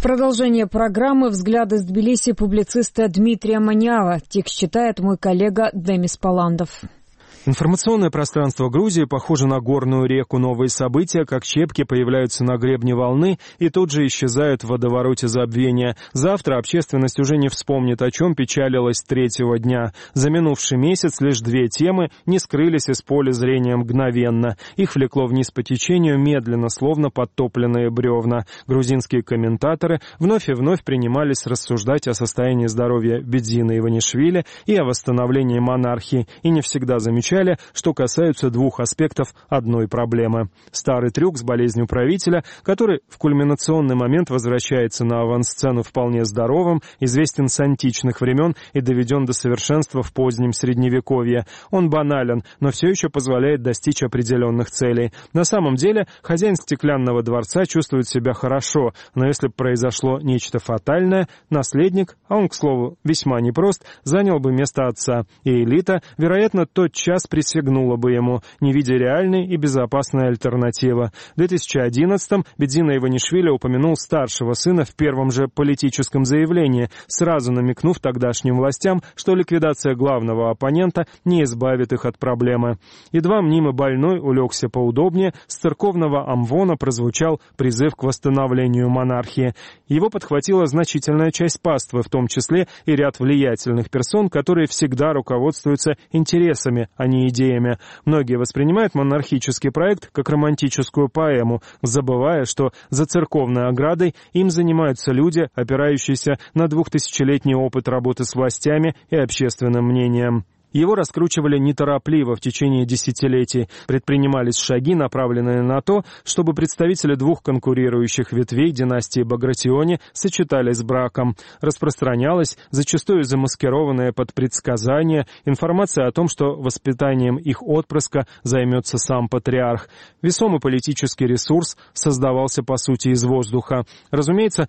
Продолжение программы «Взгляды с Тбилиси» публициста Дмитрия Маниава. Текст читает мой коллега Демис Паландов. Информационное пространство Грузии похоже на горную реку. Новые события, как щепки, появляются на гребне волны и тут же исчезают в водовороте забвения. Завтра общественность уже не вспомнит, о чем печалилась третьего дня. За минувший месяц лишь две темы не скрылись из поля зрения мгновенно. Их влекло вниз по течению медленно, словно подтопленные бревна. Грузинские комментаторы вновь и вновь принимались рассуждать о состоянии здоровья Бедзина Иванишвили и о восстановлении монархии, и не всегда замечали, что касаются двух аспектов одной проблемы. Старый трюк с болезнью правителя, который в кульминационный момент возвращается на авансцену вполне здоровым, известен с античных времен и доведен до совершенства в позднем Средневековье. Он банален, но все еще позволяет достичь определенных целей. На самом деле, хозяин стеклянного дворца чувствует себя хорошо, но если бы произошло нечто фатальное, наследник, а он, к слову, весьма непрост, занял бы место отца, и элита, вероятно, тотчас присягнула бы ему, не видя реальной и безопасной альтернативы. В 2011-м Бедзина Иванишвили упомянул старшего сына в первом же политическом заявлении, сразу намекнув тогдашним властям, что ликвидация главного оппонента не избавит их от проблемы. Едва мнимый больной улегся поудобнее, с церковного амвона прозвучал призыв к восстановлению монархии. Его подхватила значительная часть паствы, в том числе и ряд влиятельных персон, которые всегда руководствуются интересами, а не идеями. Многие воспринимают монархический проект как романтическую поэму, забывая, что за церковной оградой им занимаются люди, опирающиеся на 2000-летний опыт работы с властями и общественным мнением. Его раскручивали неторопливо в течение десятилетий. Предпринимались шаги, направленные на то, чтобы представители двух конкурирующих ветвей династии Багратиони сочетались с браком. Распространялась, зачастую замаскированная под предсказания, информация о том, что воспитанием их отпрыска займется сам патриарх. Весомый политический ресурс создавался, по сути, из воздуха. Разумеется,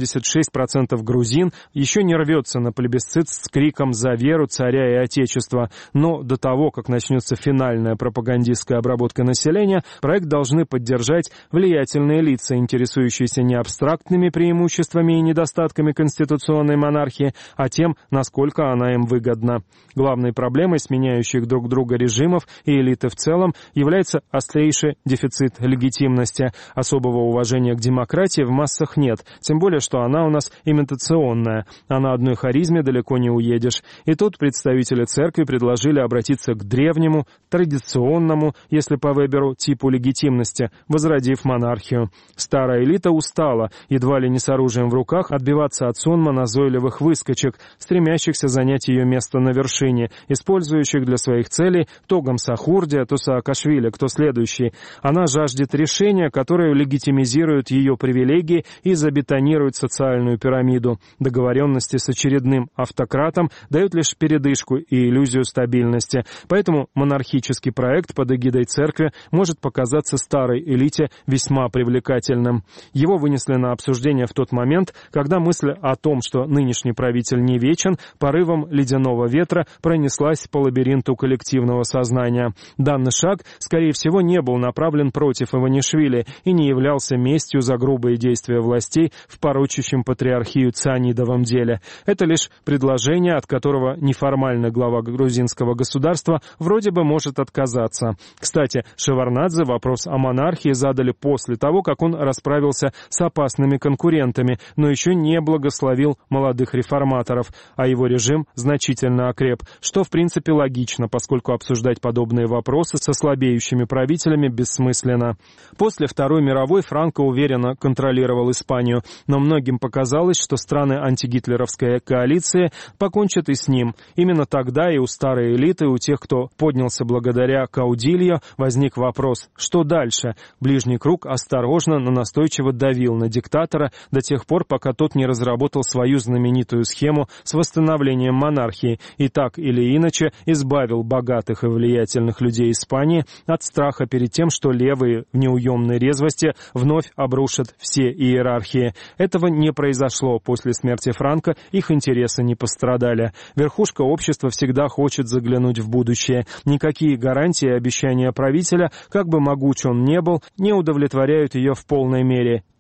86% грузин еще не рвется на плебисцит с криком «За веру царя и отечества», но до того, как начнется финальная пропагандистская обработка населения, проект должны поддержать влиятельные лица, интересующиеся не абстрактными преимуществами и недостатками конституционной монархии, а тем, насколько она им выгодна. Главной проблемой сменяющих друг друга режимов и элиты в целом является острейший дефицит легитимности. Особого уважения к демократии в массах нет, тем более, что она у нас имитационная, а на одной харизме далеко не уедешь. И тут представители церкви предложили обратиться к древнему, традиционному, если по Веберу, типу легитимности, возродив монархию. Старая элита устала, едва ли не с оружием в руках, отбиваться от сонма назойливых выскочек, стремящихся занять ее место на вершине, использующих для своих целей то Гамсахурди, то Саакашвили, кто следующий. Она жаждет решения, которое легитимизирует ее привилегии и забетонирует социальную пирамиду. Договоренности с очередным автократом дают лишь передышку и иллюзию стабильности. Поэтому монархический проект под эгидой церкви может показаться старой элите весьма привлекательным. Его вынесли на обсуждение в тот момент, когда мысль о том, что нынешний правитель не вечен, порывом ледяного ветра пронеслась по лабиринту коллективного сознания. Данный шаг, скорее всего, не был направлен против Иванишвили и не являлся местью за грубые действия властей в порочащем патриархию цианидовом деле. Это лишь предложение, от которого неформально глава грузинского государства вроде бы может отказаться. Кстати, Шеварднадзе вопрос о монархии задали после того, как он расправился с опасными конкурентами, но еще не благословил молодых реформаторов, а его режим значительно окреп, что в принципе логично, поскольку обсуждать подобные вопросы со слабеющими правителями бессмысленно. После Второй мировой Франко уверенно контролировал Испанию, но многим показалось, что страны антигитлеровской коалиции покончат и с ним. Именно тогда и у старой элиты, у тех, кто поднялся благодаря Каудильо, возник вопрос, что дальше? Ближний круг осторожно, но настойчиво давил на диктатора до тех пор, пока тот не разработал свою знаменитую схему с восстановлением монархии и так или иначе избавил богатых и влиятельных людей Испании от страха перед тем, что левые в неуемной резвости вновь обрушат все иерархии. Этого не произошло после смерти Франко, их интересы не пострадали. Верхушка общества всегда хочет заглянуть в будущее. Никакие гарантии и обещания правителя, как бы могуч он не был, не удовлетворяют ее в полной мере.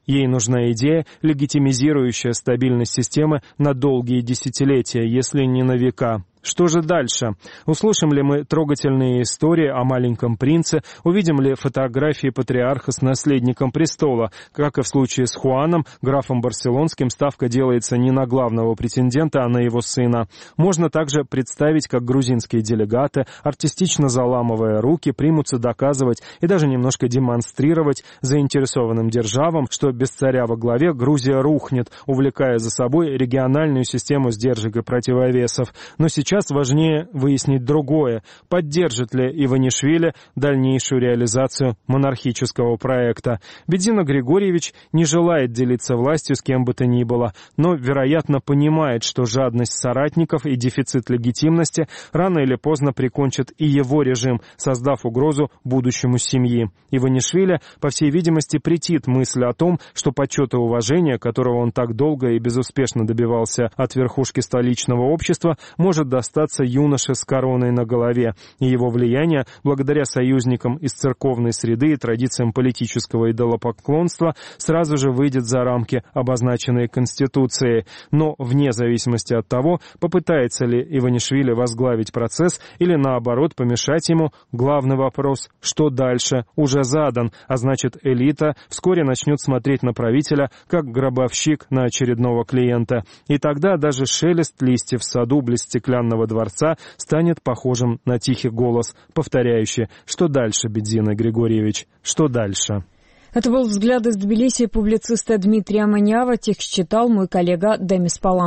Ей нужна идея, легитимизирующая стабильность системы на долгие десятилетия, если не на века. Что же дальше? Услышим ли мы трогательные истории о маленьком принце, увидим ли фотографии патриарха с наследником престола? Как и в случае с Хуаном, графом Барселонским, ставка делается не на главного претендента, а на его сына. Можно также представить, как грузинские делегаты, артистично заламывая руки, примутся доказывать и даже немножко демонстрировать заинтересованным державам, что без царя во главе Грузия рухнет, увлекая за собой региональную систему сдержек и противовесов. Но сейчас важнее выяснить другое. Поддержит ли Иванишвили дальнейшую реализацию монархического проекта? Бедзина Григорьевич не желает делиться властью с кем бы то ни было, но, вероятно, понимает, что жадность соратников и дефицит легитимности рано или поздно прикончат и его режим, создав угрозу будущему семьи. Иванишвили, по всей видимости, претит мысль о том, что почет и уважение, которого он так долго и безуспешно добивался от верхушки столичного общества, может достаться юноше с короной на голове, и его влияние, благодаря союзникам из церковной среды и традициям политического идолопоклонства, сразу же выйдет за рамки, обозначенные Конституцией. Но, вне зависимости от того, попытается ли Иванишвили возглавить процесс или, наоборот, помешать ему, главный вопрос, что дальше, уже задан, а значит, элита вскоре начнет смотреть на правителя, как гробовщик на очередного клиента. И тогда даже шелест листьев в саду близ стеклянного дворца станет похожим на тихий голос, повторяющий: «Что дальше, Бедзина Григорьевич? Что дальше?» Это был «Взгляд из Тбилиси» публициста Дмитрия Манява. Текст читал мой коллега Демис Палан.